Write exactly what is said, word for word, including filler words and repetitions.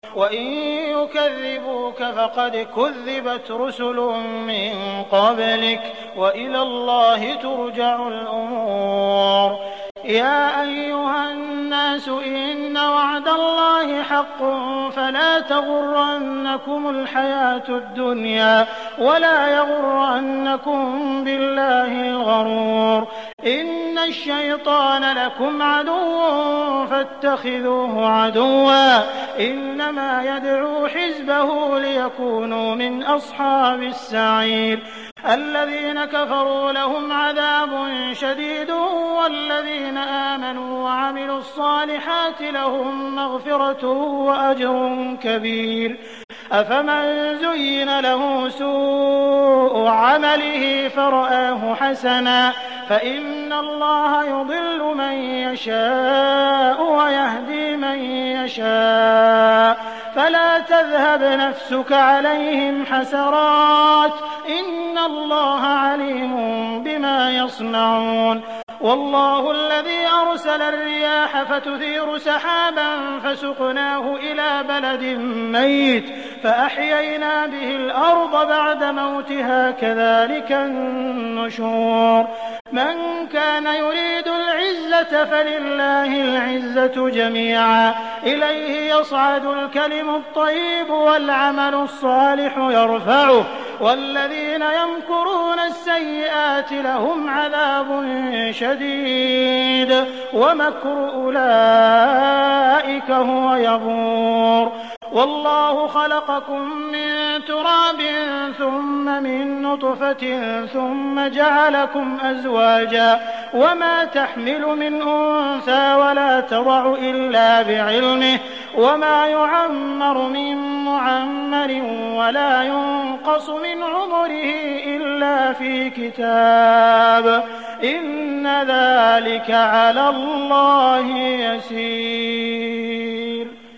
وإن يكذبوك فقد كذبت رسل من قبلك وإلى الله ترجع الأمور. يا أيها الناس إن وعد الله حق فلا تغرنكم الحياة الدنيا ولا يغرنكم بالله الغرور. إن الشيطان لكم عدو فاتخذوه عدوا إنما يدعو حزبه ليكونوا من أصحاب السعير. الذين كفروا لهم عذاب شديد والذين آمنوا وعملوا الصالحات لهم مغفرة وأجر كبير. أفمن زين له سوء عمله فرآه حسنا فإن الله يضل من يشاء ويهدي من يشاء فلا تذهب نفسك عليهم حسرات إن الله عليم بما يصنعون. والله الذي أرسل الرياح فتثير سحابا فسقناه إلى بلد ميت فأحيينا به الأرض بعد موتها كذلك النشور. من كان يريد العزة فلله العزة جميعا إليه يصعد الكلم الطيب والعمل الصالح يرفعه والذين يمكرون السيئات لهم عذاب شديد ومكر أولئك هو يبور. والله خلقكم من تراب ثم من نطفة ثم جعلكم أزواجا وما تحمل من أنثى ولا تضع إلا بعلمه وما يعمر من معمر ولا ينقص من عمره إلا في كتاب إن ذلك على الله يسير.